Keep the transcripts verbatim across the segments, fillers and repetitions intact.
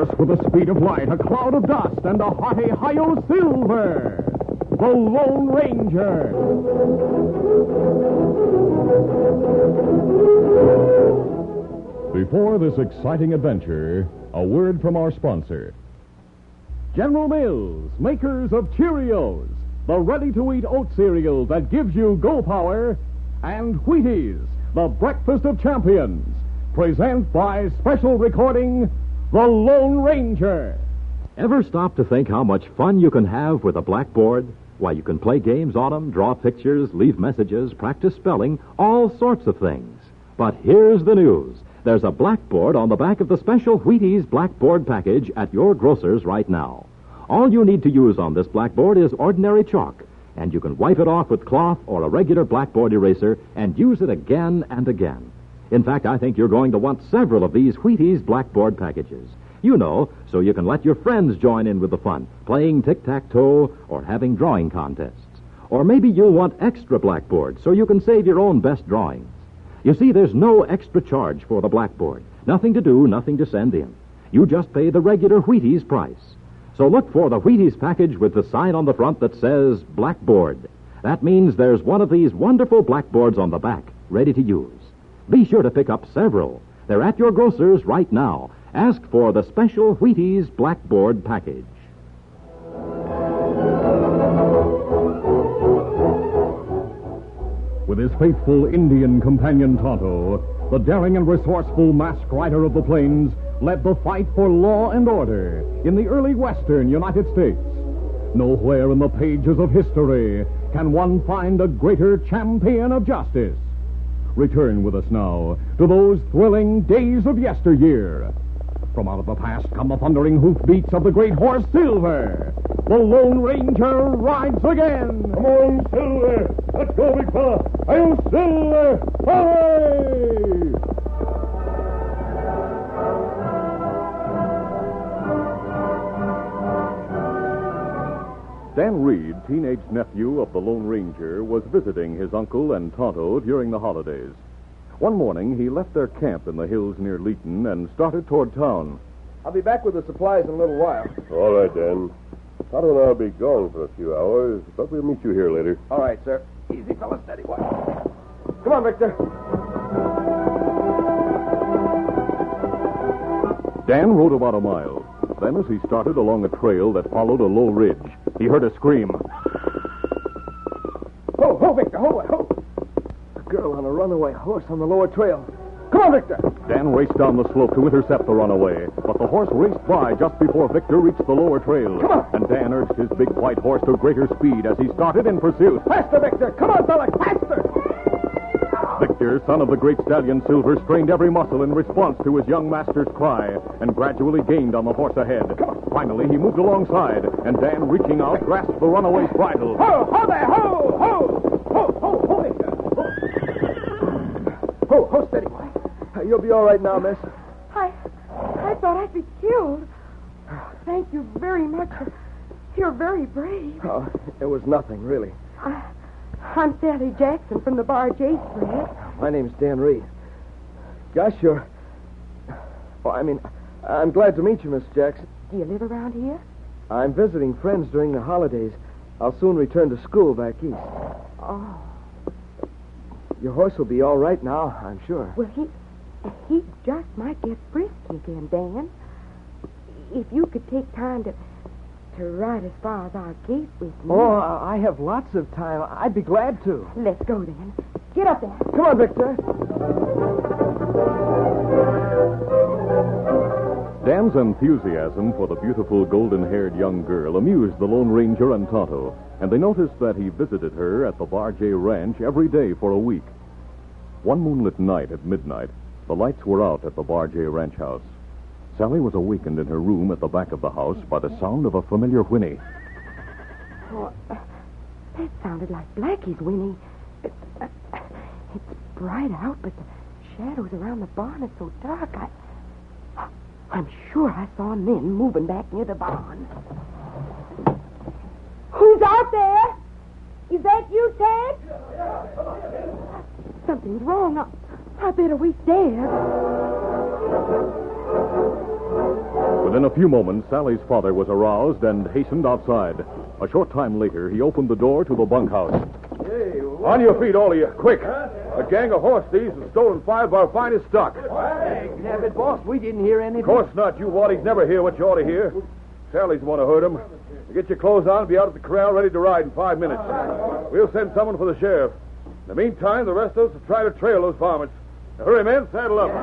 horse with the speed of light, a cloud of dust, and a hearty Hi-Yo Silver, the Lone Ranger. Before this exciting adventure, a word from our sponsor. General Mills, makers of Cheerios, the ready-to-eat oat cereal that gives you go power, and Wheaties, the breakfast of champions, present by special recording, The Lone Ranger. Ever stop to think how much fun you can have with a blackboard? Why, you can play games on them, draw pictures, leave messages, practice spelling, all sorts of things. But here's the news. There's a blackboard on the back of the special Wheaties blackboard package at your grocer's right now. All you need to use on this blackboard is ordinary chalk, and you can wipe it off with cloth or a regular blackboard eraser and use it again and again. In fact, I think you're going to want several of these Wheaties blackboard packages. You know, so you can let your friends join in with the fun, playing tic-tac-toe or having drawing contests. Or maybe you'll want extra blackboards so you can save your own best drawings. You see, there's no extra charge for the blackboard. Nothing to do, nothing to send in. You just pay the regular Wheaties price. So look for the Wheaties package with the sign on the front that says Blackboard. That means there's one of these wonderful blackboards on the back, ready to use. Be sure to pick up several. They're at your grocer's right now. Ask for the special Wheaties Blackboard package. With his faithful Indian companion Tonto, the daring and resourceful masked rider of the plains led the fight for law and order in the early western United States. Nowhere in the pages of history can one find a greater champion of justice. Return with us now to those thrilling days of yesteryear. From out of the past come the thundering hoofbeats of the great horse Silver. The Lone Ranger rides again. Come on, Silver. Let's go, big fella. I'll Silver. Hooray! Dan Reed, teenage nephew of the Lone Ranger, was visiting his uncle and Tonto during the holidays. One morning, he left their camp in the hills near Leeton and started toward town. I'll be back with the supplies in a little while. All right, Dan. Tonto and I'll be gone for a few hours, but we'll meet you here later. All right, sir. Easy, fella, steady. Watch. Come on, Victor. Dan rode about a mile. Then, as he started along a trail that followed a low ridge, he heard a scream. Ho, ho, Victor, ho, ho. A girl on a runaway horse on the lower trail. Come on, Victor. Dan raced down the slope to intercept the runaway, but the horse raced by just before Victor reached the lower trail. Come on. And Dan urged his big white horse to greater speed as he started in pursuit. Faster, Victor. Come on, fella, faster. Victor, son of the great stallion Silver, strained every muscle in response to his young master's cry and gradually gained on the horse ahead. Finally, he moved alongside, and Dan, reaching out, grasped the runaway's bridle. Ho, ho there, ho, ho. Ho, ho, ho, Victor. Ho, ho, steady, boy. You'll be all right now, miss. I, I thought I'd be killed. Thank you very much. You're very brave. Oh, it was nothing, really. I, I'm Sally Jackson from the Bar J spread. My name's Dan Reed. Gosh, you're... Well, I mean, I'm glad to meet you, Miss Jackson. Do you live around here? I'm visiting friends during the holidays. I'll soon return to school back east. Oh. Your horse will be all right now, I'm sure. Well, he... He just might get frisky again, Dan. If you could take time to to ride as far as our gate with me. Oh, I have lots of time. I'd be glad to. Let's go, then. Get up there. Come on, Victor. Dan's enthusiasm for the beautiful golden-haired young girl amused the Lone Ranger and Tonto, and they noticed that he visited her at the Bar J Ranch every day for a week. One moonlit night at midnight, the lights were out at the Bar J Ranch house. Sally was awakened in her room at the back of the house by the sound of a familiar whinny. Oh, uh, that sounded like Blackie's whinny. Uh, uh, it's bright out, but the shadows around the barn are so dark. I, I'm sure I saw men moving back near the barn. Who's out there? Is that you, Ted? Something's wrong. I, I better wait there. Within a few moments, Sally's father was aroused and hastened outside. A short time later, he opened the door to the bunkhouse. Hey, on your feet, all of you, quick. A gang of horse thieves has stolen five of our finest stock. Yeah, but, boss, we didn't hear anything. Of course not. You waddies never hear what you ought to hear. Sally's the one who heard them. Get your clothes on and be out at the corral ready to ride in five minutes. We'll send someone for the sheriff. In the meantime, the rest of us will try to trail those varmints. Now, hurry, men. Saddle up.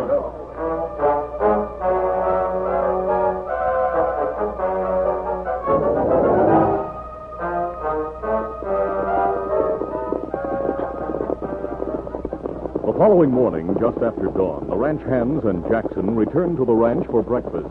The following morning, just after dawn, the ranch hands and Jackson returned to the ranch for breakfast.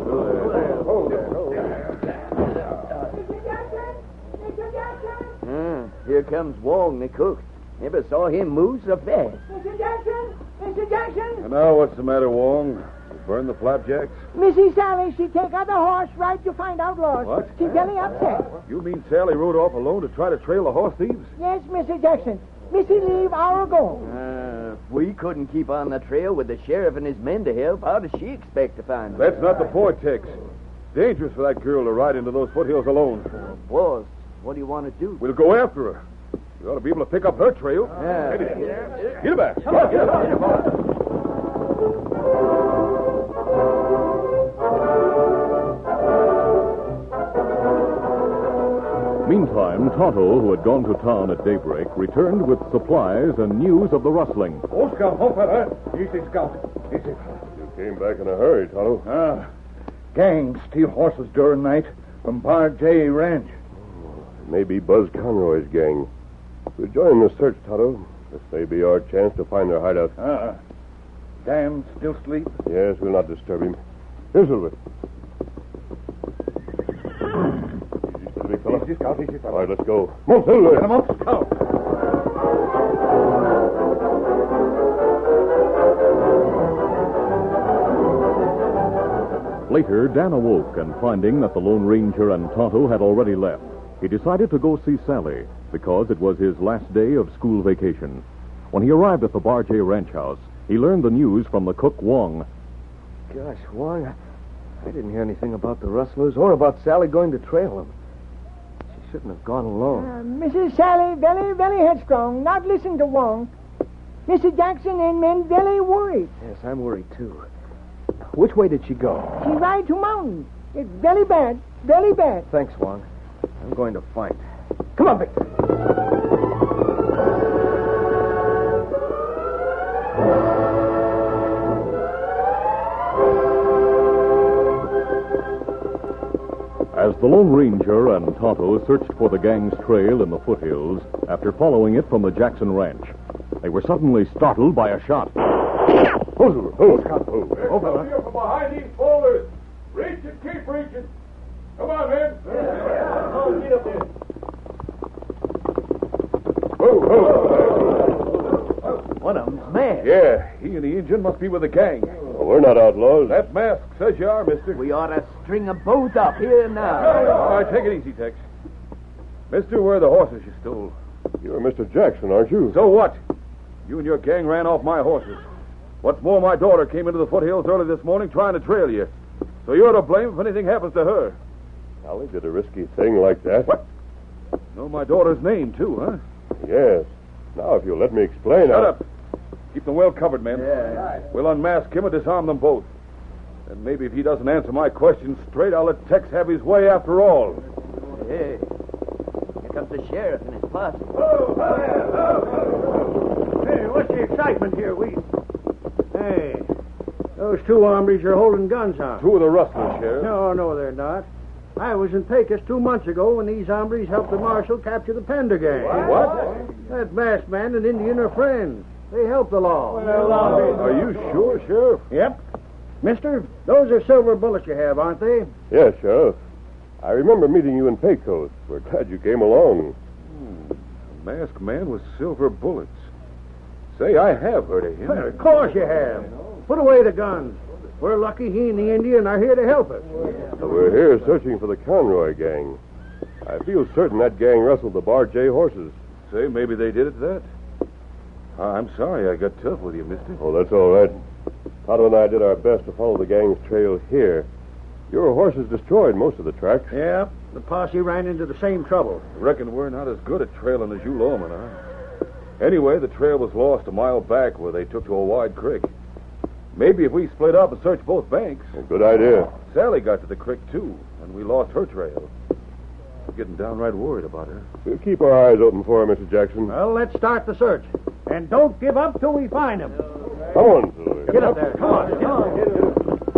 Ah, here comes Wong, the cook. Never saw him move so fast. Mister Jackson! Mister Jackson! And now, what's the matter, Wong? You burned the flapjacks? Missus Sally, she take out the horse right to find outlaws. What? She's very upset. You mean Sally rode off alone to try to trail the horse thieves? Yes, Mister Jackson. Missy leave hour ago. Uh, if we couldn't keep on the trail with the sheriff and his men to help, how does she expect to find them? That's not the point, Tex. Dangerous for that girl to ride into those foothills alone. Boss, what do you want to do? We'll go after her. We ought to be able to pick up her trail. Yeah. Get her back. Get her back. Meantime, Tonto, who had gone to town at daybreak, returned with supplies and news of the rustling. Oh, Scout, oh, fella. Easy, Scout. Easy. You came back in a hurry, Tonto. Ah. Gang steal horses during night from Bar J Ranch. It may be Buzz Conroy's gang. We'll join the search, Tonto. This may be our chance to find their hideout. Ah. Dan still asleep? Yes, we'll not disturb him. Here, Silver. Easy, steady, fella. Easy, Scout, easy, fella. All right, let's go. Come on, Silver. Get him up, Scout. Later, Dan awoke, and finding that the Lone Ranger and Tonto had already left, he decided to go see Sally because it was his last day of school vacation. When he arrived at the Bar J Ranch house, he learned the news from the cook, Wong. Gosh, Wong, I, I didn't hear anything about the rustlers or about Sally going to trail them. She shouldn't have gone alone. Uh, Missus Sally very, very headstrong. Not listen to Wong. Mister Jackson and men very worried. Yes, I'm worried, too. Which way did she go? She ride to mountain. It's very bad. Very bad. Thanks, Wong. I'm going to fight. Come on, Victor. As the Lone Ranger and Tonto searched for the gang's trail in the foothills after following it from the Jackson Ranch, they were suddenly startled by a shot. Oh, Silver. Oh, Scott. Oh, Oh, fella. Here from behind these boulders. Reach it, keep reaching. Come on, men. Oh, get up there. Oh, oh. One of them's mad. Yeah, he and the Indian must be with the gang. Well, we're not outlaws. That mask says you are, mister. We ought to string them both up here and now. All right, take it easy, Tex. Mister, where are the horses you stole? You're Mister Jackson, aren't you? So what? You and your gang ran off my horses. What's more, my daughter came into the foothills early this morning trying to trail you. So you're to blame if anything happens to her. Sally did a risky thing like that. What? Know my daughter's name, too, huh? Yes. Now, if you'll let me explain... Shut I'll... up. Keep them well covered, men. Yeah. We'll unmask him and disarm them both. And maybe if he doesn't answer my questions straight, I'll let Tex have his way after all. Hey, here comes the sheriff and his posse. Hey, what's the excitement here? We... Hey, those two hombres are holding guns on. Two of the rustlers, Sheriff. No, no, they're not. I was in Pecos two months ago when these hombres helped the marshal capture the Pender gang. What? That masked man and Indian are friends. They help the law. Are you sure, Sheriff? Yep. Mister, those are silver bullets you have, aren't they? Yes, Sheriff. I remember meeting you in Pecos. We're glad you came along. Hmm. A masked man with silver bullets. Say, I have heard of him. Well, of course you have. Put away the guns. We're lucky he and the Indian are here to help us. We're here searching for the Conroy gang. I feel certain that gang rustled the Bar J horses. Say, maybe they did it that. I'm sorry I got tough with you, mister. Oh, that's all right. Tonto and I did our best to follow the gang's trail here. Your horse is destroyed most of the tracks. Yeah, the posse ran into the same trouble. I reckon we're not as good at trailing as you lawmen are. Anyway, the trail was lost a mile back where they took to a wide creek. Maybe if we split up and search both banks. A good idea. Sally got to the creek, too, and we lost her trail. We're getting downright worried about her. We'll keep our eyes open for her, Mister Jackson. Well, let's start the search. And don't give up till we find him. Come on, Silver. Get up there. Come on. Come on. Get up.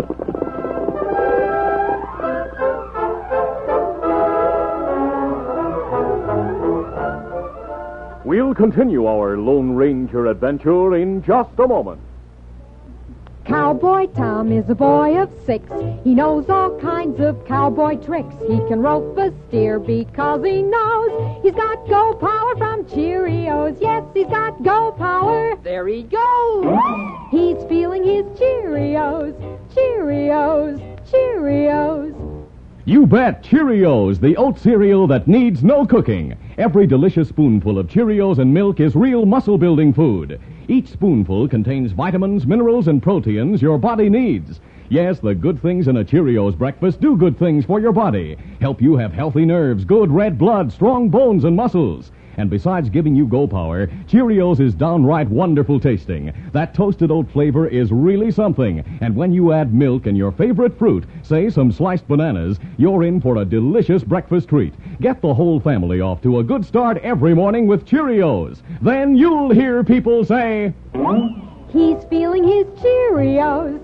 We'll continue our Lone Ranger adventure in just a moment. Cowboy Tom is a boy of six. He knows all kinds of cowboy tricks. He can rope a steer because he knows he's got go power from Cheerios. Yes, he's got go power. There he goes. He's feeling his Cheerios. Cheerios. Cheerios. You bet, Cheerios, the oat cereal that needs no cooking. Every delicious spoonful of Cheerios and milk is real muscle-building food. Each spoonful contains vitamins, minerals, and proteins your body needs. Yes, the good things in a Cheerios breakfast do good things for your body. Help you have healthy nerves, good red blood, strong bones, and muscles. And besides giving you go power, Cheerios is downright wonderful tasting. That toasted oat flavor is really something. And when you add milk and your favorite fruit, say some sliced bananas, you're in for a delicious breakfast treat. Get the whole family off to a good start every morning with Cheerios. Then you'll hear people say, he's feeling his Cheerios.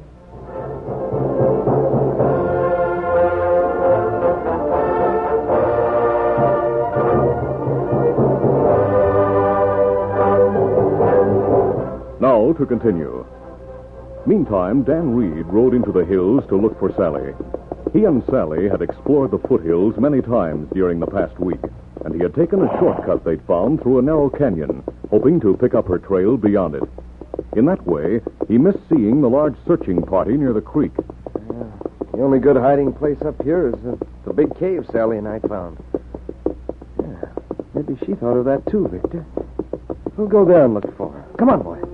Now to continue. Meantime, Dan Reed rode into the hills to look for Sally. He and Sally had explored the foothills many times during the past week, and he had taken a shortcut they'd found through a narrow canyon, hoping to pick up her trail beyond it. In that way, he missed seeing the large searching party near the creek. Yeah, the only good hiding place up here is uh, the big cave Sally and I found. Yeah, maybe she thought of that too, Victor. We'll go there and look for her. Come on, boy.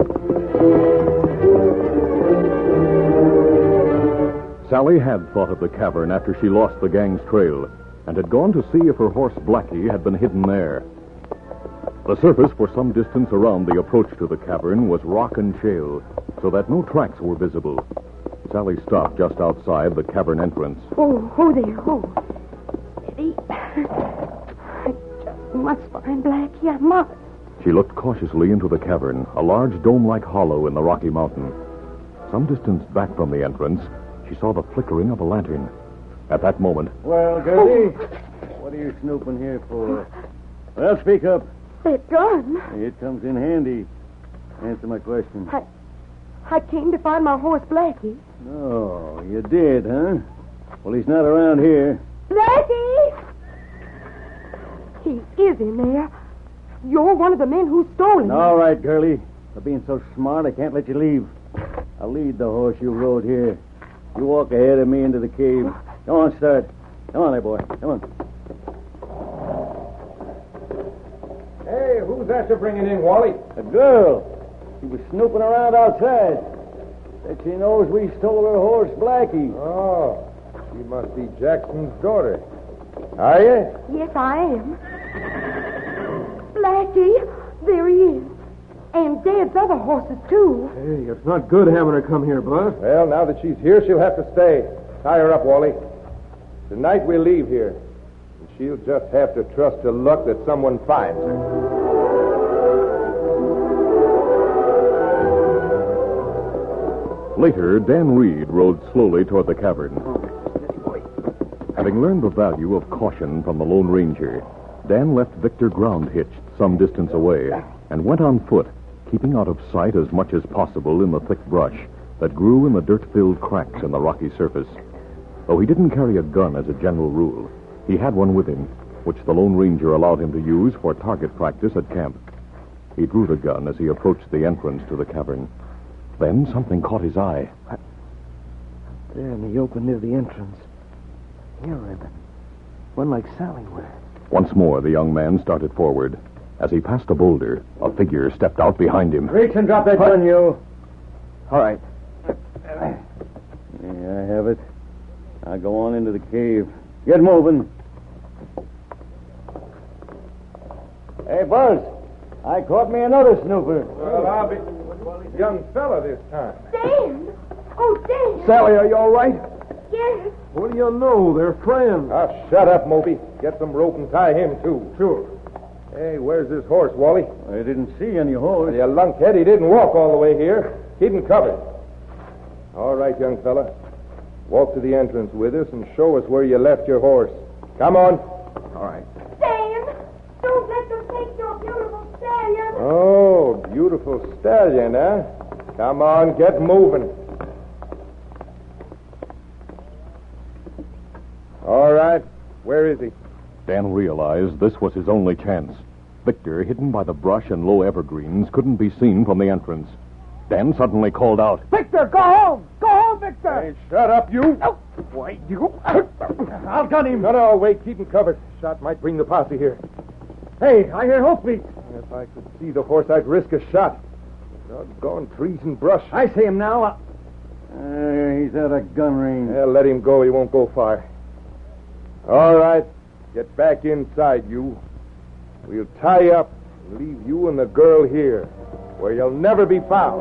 Sally had thought of the cavern after she lost the gang's trail and had gone to see if her horse Blackie had been hidden there. The surface for some distance around the approach to the cavern was rock and shale, so that no tracks were visible. Sally stopped just outside the cavern entrance. Oh, oh there, oh. Eddie, I just must find Blackie, I must. She looked cautiously into the cavern, a large dome-like hollow in the Rocky Mountain. Some distance back from the entrance, she saw the flickering of a lantern. At that moment... Well, Gertie, what are you snooping here for? Well, speak up. That gun. It comes in handy. Answer my question. I, I came to find my horse, Blackie. Oh, you did, huh? Well, he's not around here. Blackie! He is in there. You're one of the men who stole him. All right, girlie. For being so smart, I can't let you leave. I'll lead the horse you rode here. You walk ahead of me into the cave. Come on, start. Come on there, boy. Come on. Hey, who's that you're bringing in, Wally? A girl. She was snooping around outside. Said she knows we stole her horse, Blackie. Oh, she must be Jackson's daughter. Are you? Yes, I am. Blackie, there he is. And Dad's other horses, too. Hey, it's not good having her come here, Buzz. Well, now that she's here, she'll have to stay. Tie her up, Wally. Tonight we'll leave here. And she'll just have to trust to luck that someone finds her. Later, Dan Reed rode slowly toward the cavern. Having learned the value of caution from the Lone Ranger, Dan left Victor ground hitched some distance away and went on foot, keeping out of sight as much as possible in the thick brush that grew in the dirt-filled cracks in the rocky surface. Though he didn't carry a gun as a general rule, he had one with him, which the Lone Ranger allowed him to use for target practice at camp. He drew the gun as he approached the entrance to the cavern. Then something caught his eye. There in the open near the entrance. Hair ribbon. One like Sally wears. Once more, the young man started forward. As he passed a boulder, a figure stepped out behind him. Reach and drop that gun, you. All right. There I have it. Now go on into the cave. Get moving. Hey, Buzz. I caught me another snooper. Well, I'll be young fella this time. Dan! Oh, Dan! Sally, are you all right? Yes. What do you know? They're friends. Ah, shut up, Moby. Get some rope and tie him, too. Sure. Hey, where's this horse, Wally? I didn't see any horse. You lunkhead, he didn't walk all the way here. Keep him covered. All right, young fella. Walk to the entrance with us and show us where you left your horse. Come on. All right. Dan! Don't let them take your beautiful stallion. Oh, beautiful stallion, huh? Come on, get moving. All right. Where is he? Dan realized this was his only chance. Victor, hidden by the brush and low evergreens, couldn't be seen from the entrance. Dan suddenly called out, Victor, go home! Go home, Victor! Hey, shut up, you. Oh, why, you... I'll gun him. No, no, wait. Keep him covered. Shot might bring the posse here. Hey, I hear hoofbeats. If I could see the horse, I'd risk a shot. Doggone trees and brush. I see him now. Uh, Uh, he's at a gun range. Yeah, let him go. He won't go far. All right. Get back inside, you. We'll tie you up and leave you and the girl here, where you'll never be found.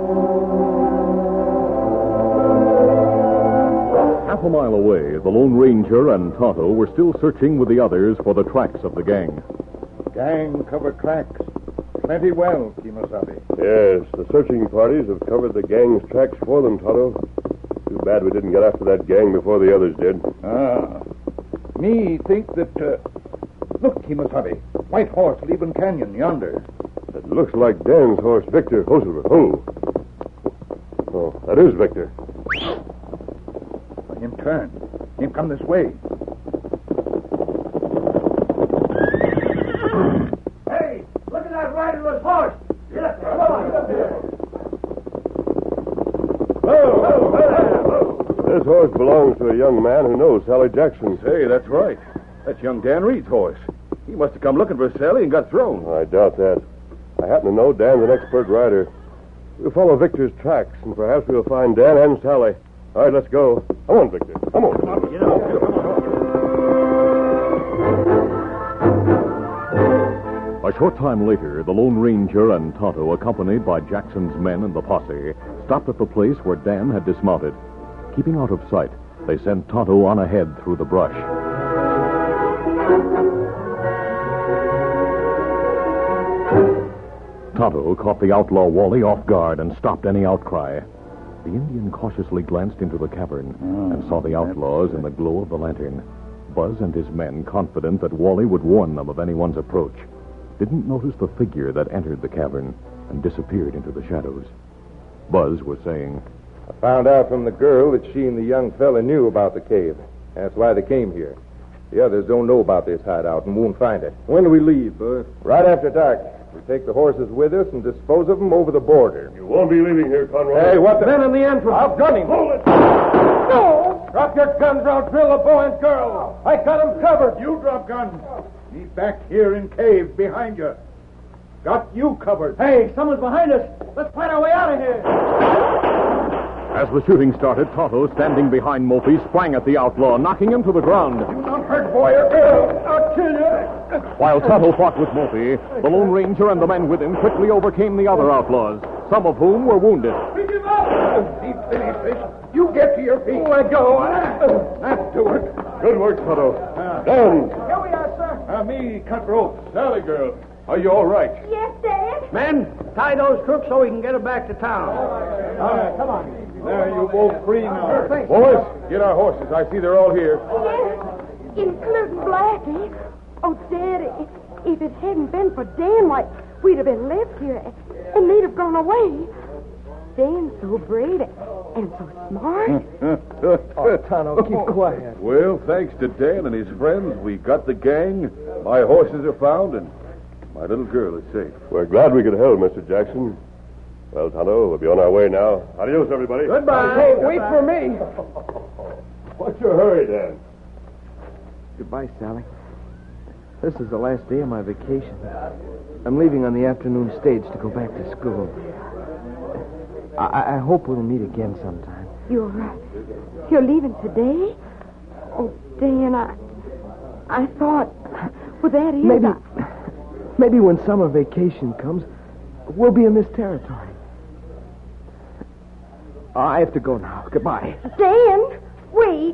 Half a mile away, the Lone Ranger and Tonto were still searching with the others for the tracks of the gang. Gang cover tracks. Plenty well, Kimasabi. Yes, the searching parties have covered the gang's tracks for them, Tonto. Too bad we didn't get after that gang before the others did. Ah. Me think that, uh... Look, Kimasabi. White horse leaving canyon yonder. It looks like Dan's horse, Victor. Oh, Silver. Oh. Oh, that is Victor. Him turn. Him come this way. Hey, look at that riderless horse. Yes, come on. This horse belongs to a young man who knows Sally Jackson. Say, that's right. That's young Dan Reed's horse. He must have come looking for Sally and got thrown. I doubt that. I happen to know Dan's an expert rider. We'll follow Victor's tracks, and perhaps we'll find Dan and Sally. All right, let's go. Come on, Victor. Come on. Come on. Get out. A short time later, the Lone Ranger and Tonto, accompanied by Jackson's men and the posse, stopped at the place where Dan had dismounted. Keeping out of sight, they sent Tonto on ahead through the brush. Tonto caught the outlaw Wally off guard and stopped any outcry. The Indian cautiously glanced into the cavern and saw the outlaws in the glow of the lantern. Buzz and his men, confident that Wally would warn them of anyone's approach, didn't notice the figure that entered the cavern and disappeared into the shadows. Buzz was saying, I found out from the girl that she and the young fella knew about the cave. That's why they came here. The others don't know about this hideout and won't find it. When do we leave, Buzz? Right after dark. We take the horses with us and dispose of them over the border. You won't be leaving here, Conroy. Hey, what the... Men in the entrance. I'll gun him. Hold it. No! Drop your guns or I'll drill the boy and girl. I got them covered. You drop guns. Me back here in cave behind you. Got you covered. Hey, someone's behind us. Let's find our way out of here. As the shooting started, Tonto, standing behind Mopey, sprang at the outlaw, knocking him to the ground. You don't hurt boy or girl. I'll kill you. While Tonto fought with Mopey, the Lone Ranger and the men with him quickly overcame the other outlaws, some of whom were wounded. Pick him up. Deep finish, fish. You get to your feet. Let go. That's to it. Good work, Tonto. Dan. Here we are, sir. Uh, me cut rope. Sally girl. Are you all right? Yes, Dad. Men, tie those crooks so we can get them back to town. All right, come on. There, you both free now. Boys, get our horses. I see they're all here. Yes, including Blackie. Oh, Daddy, if it hadn't been for Dan, why, we'd have been left here, and they'd have gone away. Dan's so brave and so smart. Oh, Tonto, keep quiet. Well, thanks to Dan and his friends, we got the gang. My horses are found, and my little girl is safe. We're glad we could help, Mister Jackson. Well, Tonto, we'll be on our way now. Adios, everybody. Goodbye. Hey, wait for me. What's your hurry, Dan? Goodbye, Sally. This is the last day of my vacation. I'm leaving on the afternoon stage to go back to school. I, I hope we'll meet again sometime. You're, uh, you're leaving today? Oh, Dan, I, I thought... Well, that is... Maybe, I... maybe when summer vacation comes, we'll be in this territory. I have to go now. Goodbye. Dan, wait.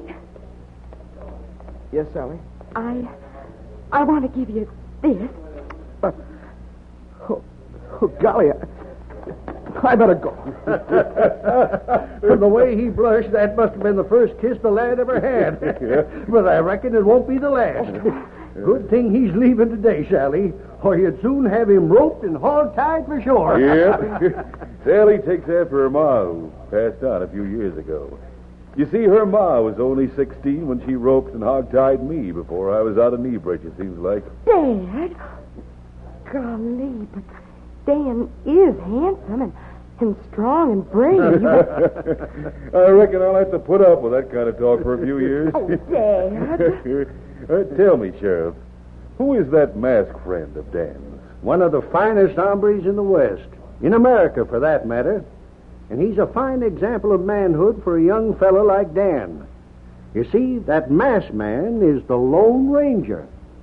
Yes, Sally? I... I want to give you this. Uh, oh, oh, golly, I, I better go. From the way he blushed, that must have been the first kiss the lad ever had. But I reckon it won't be the last. Good thing he's leaving today, Sally, or you'd soon have him roped and hog-tied for sure. Yep. Sally takes after her ma, who passed on a few years ago. You see, her ma was only sixteen when she roped and hog-tied me before I was out of knee break, it seems like. Dad? Golly, but Dan is handsome and, and strong and brave. I reckon I'll have to put up with that kind of talk for a few years. Oh, Dad. uh, tell me, Sheriff, who is that masked friend of Dan's? One of the finest hombres in the West, in America for that matter. And he's a fine example of manhood for a young fellow like Dan. You see, that masked man is the Lone Ranger.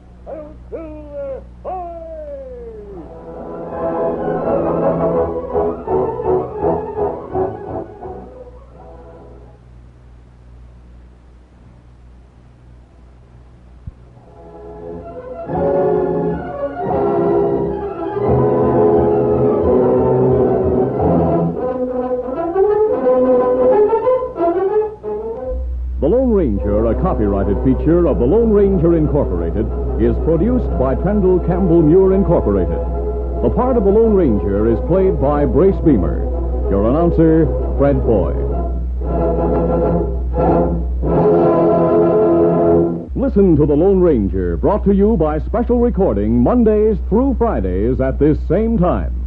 The Lone Ranger, a copyrighted feature of the Lone Ranger Incorporated, is produced by Trendle Campbell Muir Incorporated. The part of the Lone Ranger is played by Brace Beamer. Your announcer, Fred Boyd. Listen to The Lone Ranger, brought to you by special recording Mondays through Fridays at this same time.